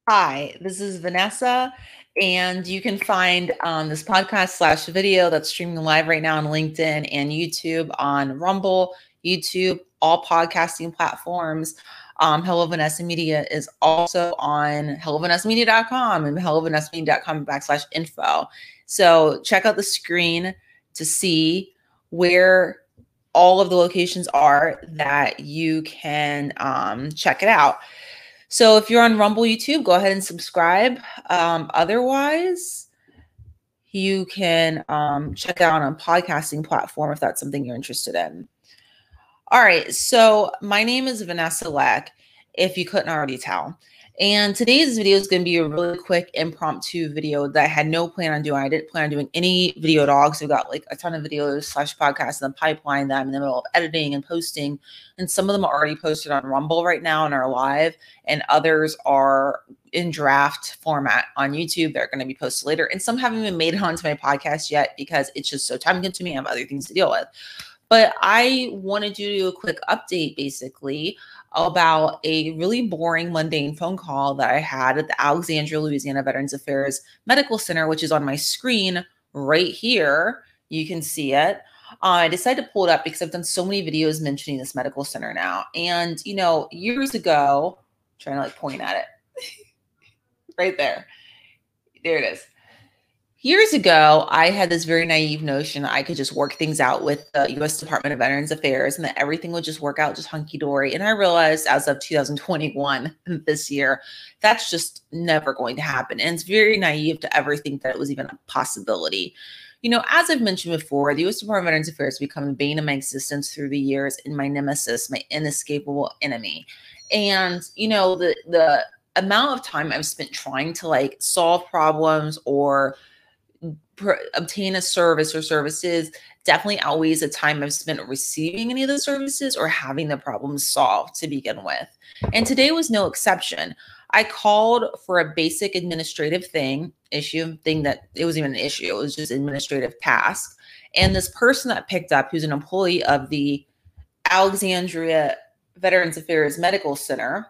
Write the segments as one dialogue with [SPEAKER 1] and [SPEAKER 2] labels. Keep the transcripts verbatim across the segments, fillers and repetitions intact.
[SPEAKER 1] Hi, this is Vanessa, and you can find um, this podcast slash video that's streaming live right now on LinkedIn and YouTube on Rumble, YouTube, all podcasting platforms. Um, Hello Vanessa Media is also on hello vanessa media dot com and hello vanessa media dot com backslash info. So check out the screen to see where all of the locations are that you can um, check it out. So if you're on Rumble YouTube, go ahead and subscribe. Um, otherwise, you can um, check it out on a podcasting platform if that's something you're interested in. All right, so my name is Vanessa Leck, if you couldn't already tell. And today's video is going to be a really quick impromptu video that I had no plan on doing. I didn't plan on doing any video at all because we've got like a ton of videos slash podcasts in the pipeline that I'm in the middle of editing and posting. And some of them are already posted on Rumble right now and are live, and others are in draft format on YouTube. They're going to be posted later. And some haven't even made it onto my podcast yet because it's just so time consuming. I have other things to deal with. But I wanted to do a quick update basically about a really boring, mundane phone call that I had at the Alexandria, Louisiana Veterans Affairs Medical Center, which is on my screen right here. You can see it. Uh, I decided to pull it up because I've done so many videos mentioning this medical center now. And, you know, years ago, I'm trying to like point at it right there. There it is. Years ago, I had this very naive notion that I could just work things out with the U S Department of Veterans Affairs and that everything would just work out just hunky-dory. And I realized as of two thousand twenty-one, this year, that's just never going to happen. And it's very naive to ever think that it was even a possibility. You know, as I've mentioned before, the U S Department of Veterans Affairs has become the bane of my existence through the years and my nemesis, my inescapable enemy. And, you know, the the amount of time I've spent trying to like solve problems or obtain a service or services definitely outweighs the time I've spent receiving any of the services or having the problems solved to begin with. And today was no exception. I called for a basic administrative thing, issue, thing that it wasn't even an issue. It was just an administrative task. And this person that picked up, who's an employee of the Alexandria Veterans Affairs Medical Center,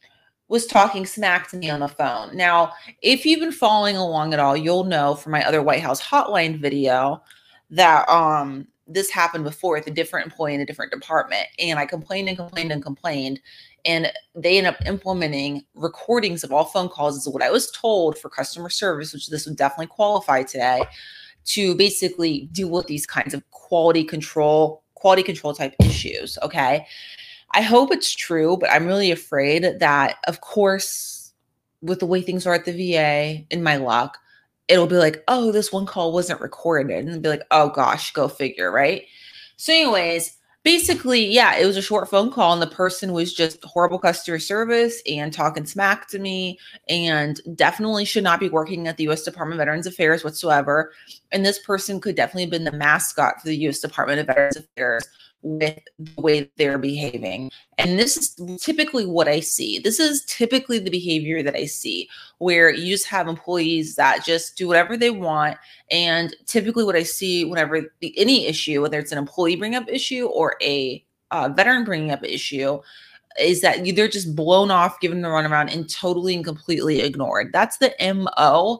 [SPEAKER 1] was talking smack to me on the phone. Now, if you've been following along at all, you'll know from my other White House hotline video that um, this happened before with a different employee in a different department. And I complained and complained and complained. And they ended up implementing recordings of all phone calls is what I was told for customer service, which this would definitely qualify today, to basically deal with these kinds of quality control, quality control type issues, okay? I hope it's true, but I'm really afraid that, of course, with the way things are at the V A, in my luck, it'll be like, oh, this one call wasn't recorded. And be like, oh gosh, go figure, right? So anyways, basically, yeah, it was a short phone call and the person was just horrible customer service and talking smack to me and definitely should not be working at the U S Department of Veterans Affairs whatsoever. And this person could definitely have been the mascot for the U S Department of Veterans Affairs with the way they're behaving. And this is typically what I see. This is typically the behavior that I see, where you just have employees that just do whatever they want. And typically what I see whenever the, any issue, whether it's an employee bringing up issue or a uh, veteran bringing up issue, is that they're just blown off, given the runaround, and totally and completely ignored. That's the M O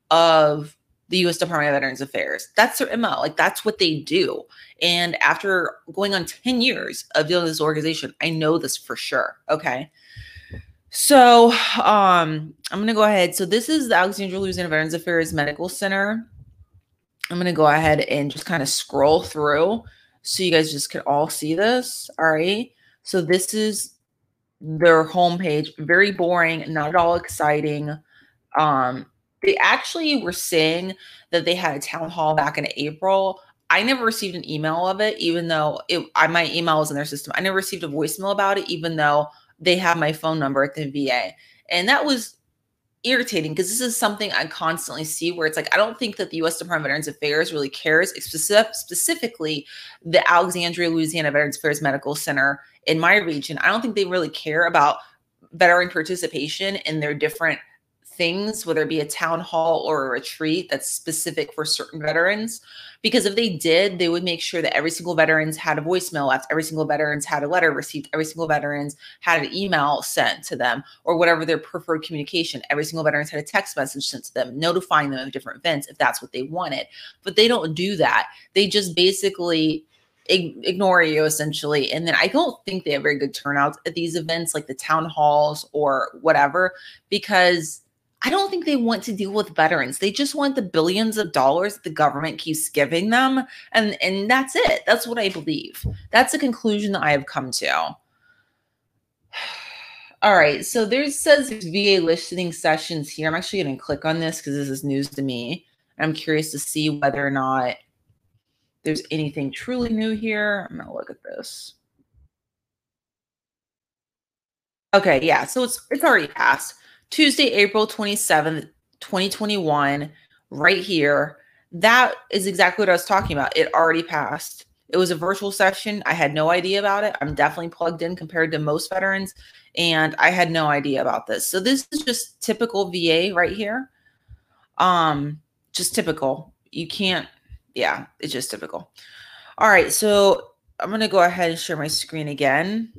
[SPEAKER 1] of the U S Department of Veterans Affairs. That's their M O. Like, that's what they do. And after going on ten years of dealing with this organization, I know this for sure. Okay. So um, I'm going to go ahead. So this is the Alexandria, Louisiana Veterans Affairs Medical Center. I'm going to go ahead and just kind of scroll through so you guys just can all see this. All right. So this is their homepage. Very boring, not at all exciting. Um, They actually were saying that they had a town hall back in April. I never received an email of it, even though it, I, my email was in their system. I never received a voicemail about it, even though they have my phone number at the V A. And that was irritating because this is something I constantly see where it's like, I don't think that the U S Department of Veterans Affairs really cares, specific, specifically the Alexandria, Louisiana Veterans Affairs Medical Center in my region. I don't think they really care about veteran participation in their different things, whether it be a town hall or a retreat that's specific for certain veterans. Because if they did, they would make sure that every single veterans had a voicemail left, every single veterans had a letter received, every single veterans had an email sent to them, or whatever their preferred communication. Every single veterans had a text message sent to them, notifying them of different events if that's what they wanted. But they don't do that. They just basically ignore you essentially. And then I don't think they have very good turnouts at these events, like the town halls or whatever, because I don't think they want to deal with veterans. They just want the billions of dollars that the government keeps giving them. And, and that's it. That's what I believe. That's the conclusion that I have come to. All right. So there says there's V A listening sessions here. I'm actually going to click on this because this is news to me. I'm curious to see whether or not there's anything truly new here. I'm going to look at this. Okay. Yeah. So it's, it's already passed. Tuesday, April twenty-seventh, twenty twenty-one, right here. That is exactly what I was talking about. It already passed. It was a virtual session. I had no idea about it. I'm definitely plugged in compared to most veterans, and I had no idea about this. So this is just typical V A right here. Um, just typical. You can't, yeah, it's just typical. All right, so I'm going to go ahead and share my screen again.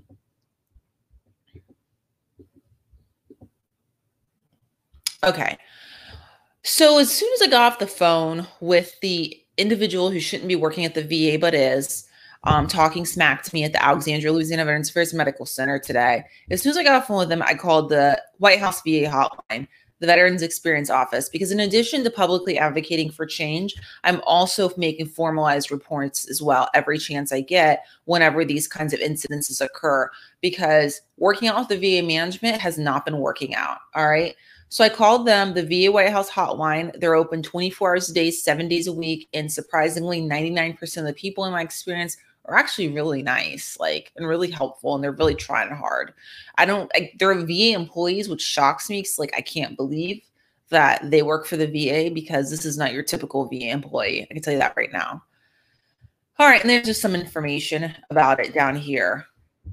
[SPEAKER 1] Okay. So as soon as I got off the phone with the individual who shouldn't be working at the V A but is, um, talking smack to me at the Alexandria, Louisiana Veterans Affairs Medical Center today, as soon as I got off the phone with them, I called the White House V A hotline, the Veterans Experience Office, because in addition to publicly advocating for change, I'm also making formalized reports as well every chance I get whenever these kinds of incidences occur, because working out with the V A management has not been working out. All right. So I called them, the V A White House hotline. They're open twenty-four hours a day, seven days a week. And surprisingly, ninety-nine percent of the people in my experience are actually really nice, like, and really helpful. And they're really trying hard. I don't, I, they're V A employees, which shocks me. Cause like, I can't believe that they work for the V A, because this is not your typical V A employee. I can tell you that right now. All right. And there's just some information about it down here.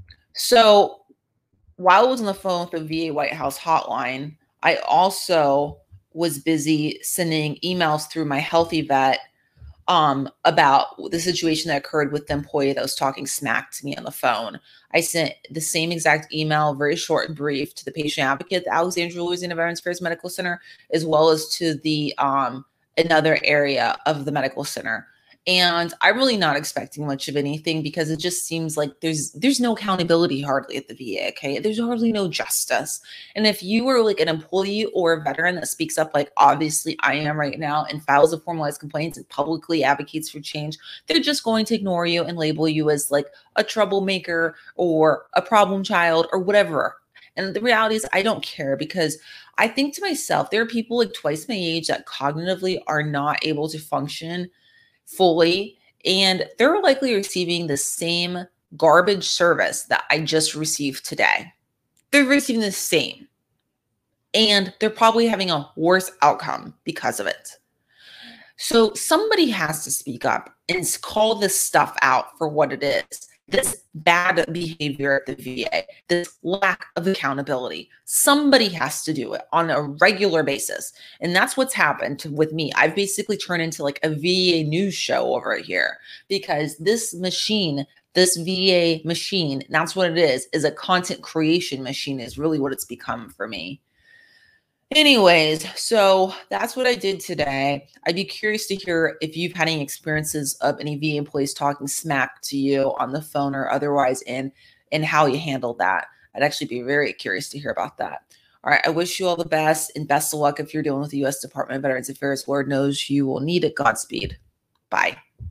[SPEAKER 1] So while I was on the phone with the V A White House hotline, I also was busy sending emails through my Healthy Vet um, about the situation that occurred with the employee that was talking smack to me on the phone. I sent the same exact email, very short and brief, to the patient advocate at the Alexandria, Louisiana Veterans Affairs Medical Center, as well as to the um, another area of the medical center. And I'm really not expecting much of anything, because it just seems like there's there's no accountability hardly at the V A, okay? There's hardly no justice. And if you were like an employee or a veteran that speaks up, like obviously I am right now, and files a formalized complaints and publicly advocates for change, they're just going to ignore you and label you as like a troublemaker or a problem child or whatever. And the reality is I don't care, because I think to myself, there are people like twice my age that cognitively are not able to function fully, and they're likely receiving the same garbage service that I just received today. They're receiving the same, and they're probably having a worse outcome because of it. So somebody has to speak up and call this stuff out for what it is. This bad behavior at the V A, this lack of accountability. Somebody has to do it on a regular basis. And that's what's happened to, with me. I've basically turned into like a V A news show over here, because this machine, this V A machine, that's what it is, is a content creation machine, is really what it's become for me. Anyways, so that's what I did today. I'd be curious to hear if you've had any experiences of any V A employees talking smack to you on the phone or otherwise, and, and how you handled that. I'd actually be very curious to hear about that. All right. I wish you all the best, and best of luck if you're dealing with the U S Department of Veterans Affairs. Lord knows you will need it. Godspeed. Bye.